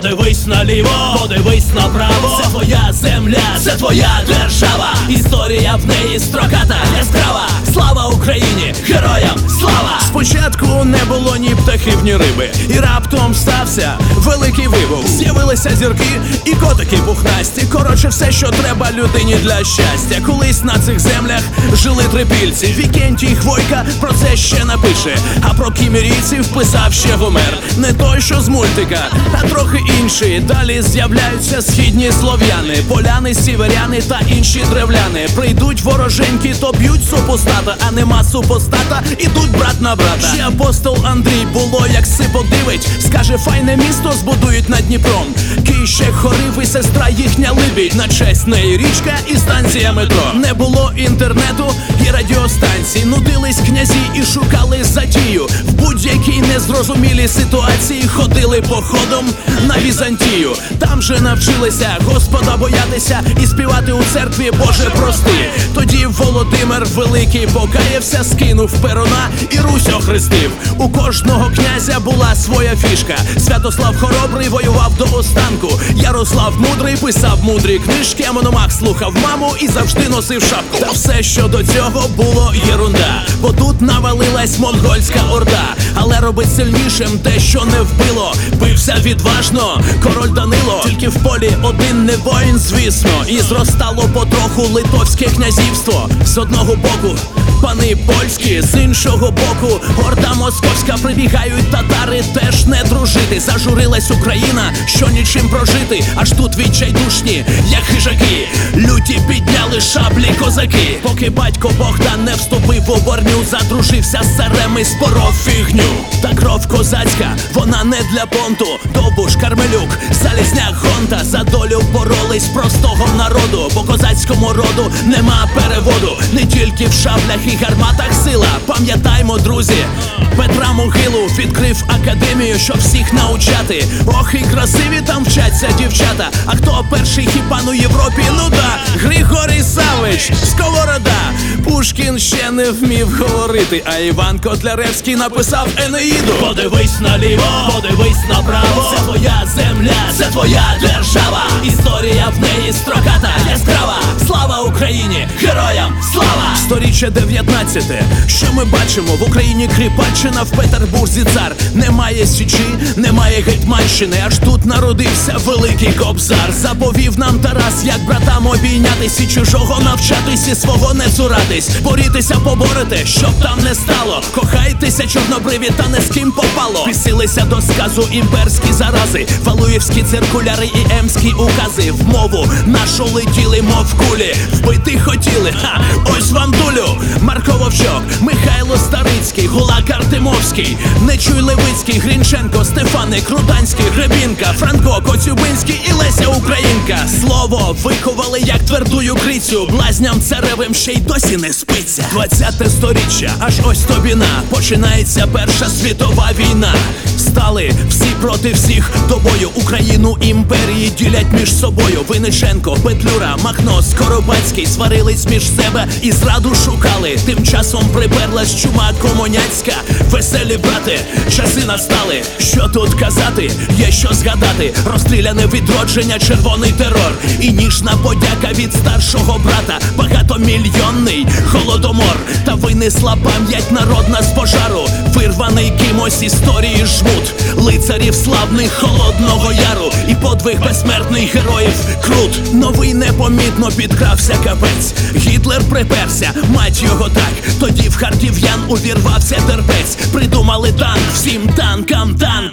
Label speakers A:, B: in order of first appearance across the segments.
A: Подивись наліво, подивись направо. Це твоя земля, це твоя держава. Історія в неї строката, яскрава. Слава Україні, героям слава!
B: Спочатку не було ні птахів, ні риби, і раптом стався великий вибух. З'явилися зірки і котики пухнасті. Коротше, все, що треба людині для щастя. Колись на цих землях жили трипільці. Вікентій Хвойка про це ще напише. А про кімерійців писав ще Гомер. Не той, що з мультика, а трохи інший. Далі з'являються східні слов'яни, поляни, сіверяни та інші древляни. Прийдуть вороженьки, то б'ють супостата, а нема супостата, ідуть брат на брата. Ще апостол Андрій було, як сипо дивить, скаже, файне місто збудують над Дніпром. Кіщек хорив і сестра їхня Либідь. На честь неї річка і станція метро. Не було інтернету і радіостанцій. Нудились князі і шукали затію. В будь-якій незрозумілій ситуації ходили походом на Візантію. Там же навчилися Господа боятися і співати у церкві «Боже, прости». Тоді Володимир Великий покаявся, скинув перуна і Русь охрестив. У кожного князя була своя фішка. Святослав Хоробрий воював до останку. Ярослав Мудрий писав мудрі книжки, а Мономах слухав маму і завжди носив шапку. Та все, що до цього, було єрунда, бо тут навалилась монгольська орда. Але робить сильнішим те, що не вбило. Бився відважно король Данило. Тільки в полі один не воїн, звісно. І зростало потроху литовське князівство. З одного боку пани польські, з іншого боку орда московська. Прибігають татари теж не дружити. Зажурилась Україна, що нічим прожити. Аж тут відчайдушні, як хижаки, люті підняли шаблі козаки. Поки батько Богдан не вступив у борню, задружився з царем і споров фігню. Та кров козацька, вона не для понту. Довбуш, Кармелюк, Залізняк, Гонта за долю боролись простого народу. По козацькому роду нема переводу. Не тільки в шаблях і гарматах сила. Пам'ятаймо, друзі, Петра Могилу відкрив академію, щоб всіх навчати. Ох, і красиві там вчаться дівчата. А хто перший хіпан у Європі? Ну да, Григорій Савич, Сковорода. Пушкін ще не вмів говорити, а Іван Котляревський написав Енеїду.
A: Подивись наліво, подивись направо. Це твоя земля, це твоя держава. Історія в неї строката, яскрава. Слава Україні, героям слава!
B: Сторіччя 19. Що ми бачимо? В Україні Кріпаччина, в Петербурзі цар. Немає Січі, немає Гетьманщини. Аж тут народився великий Кобзар. Заповів нам Тарас, як братам обійнятись, і чужого навчатись, і свого не цуратись. Борітеся, поборете, щоб там не стало. Кохайтеся, чорнобриві, та не з ким попало. Пісилися до сказу імперські зарази, валуївські циркуляри і емські укази. В мову нашу летіли, мов кулі. Вбити хотіли, ха, ось вам дулю. Марко Вовчок, Михайло Старицький, Гулак Артемовський, Нечуй Левицький, Грінченко, Стефаник, Руданський, Гребінка, Франко, Коцюбинський і Леся Українка. Слово виховали, як твердую крицю. Блазням царевим ще й досі не спиться. 20-те сторіччя, аж ось тобі на. Починається Перша світова війна. Стали всі проти всіх до бою. Україну імперії ділять між собою. Винниченко, Петлюра, Махно, Скоробацький сварились між себе і зраду шукали. Тим часом приперлась чума комуняцька. Веселі брати, часи настали. Що тут казати, є що згадати. Розстріляне відродження, червоний терор. І ніжна подяка від старшого брата. Багатомільйонний голодомор. Та винесла пам'ять народна з пожару. Вирваний кимось історії жмут. Лицарів славних Холодного Яру. І подвиг безсмертних героїв Крут. Новий непомітно підкрався капець. Гітлер приперся, мать його так. Тоді в харків'ян увірвався терпець. Придумали танк, всім танкам танк.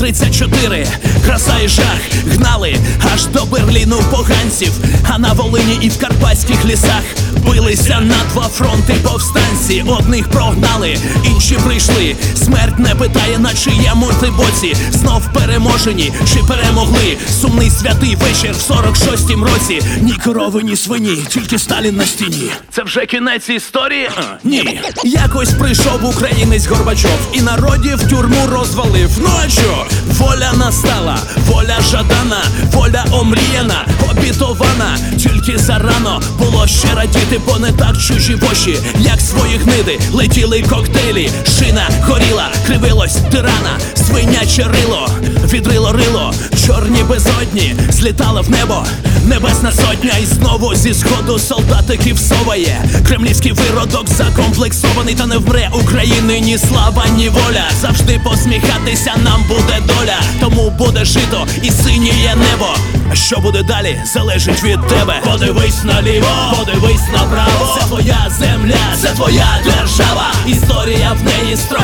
B: Т-34, краса і жах. Гнали аж до Берліну поганців. А на Волині і в карпатських лісах билися на два фронти повстанці. Одних прогнали, інші прийшли. Смерть не питає, на чиєму ти боці. Знов переможені, чи перемогли. Сумний святий вечір в 46-м році. Ні корови, ні свині, тільки Сталін на стіні. Це вже кінець історії? Ні. Якось прийшов українець Горбачов і народів тюрму розвалив. Ну а що? Воля настала, воля жадана, воля омріяна, обітована. Тільки зарано було ще радіти, бо не так чужі воші, як свої гниди. Летіли коктейлі, шина горіла, кривилось тирана, свиняче рило, відрило рило, чорні безодні злітали в небо, небесна сотня, і знову зі сходу солдатиків соває. Кремлівський виродок закомплексований, та не вмре України ні слава, ні воля. Завжди посміхатися нам буде доля, тому буде жито і синіє небо. А що буде далі, залежить від тебе.
A: Подивись наліво, подивись направо. Це твоя земля, це твоя держава. Історія в неї строката.